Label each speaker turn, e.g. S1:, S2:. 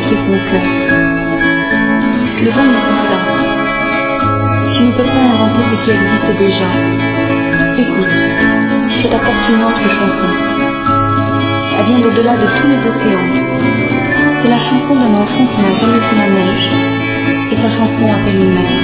S1: électrique mon cœur. Le vent me dit ça. Tu ne peux pas inventer ce qui existe déjà. Écoute, je t'apporte une autre chanson. Elle vient d'au-delà de tous les océans. C'est la chanson d'un enfant qui n'a jamais vu la neige, et sa chanson appelle une mère.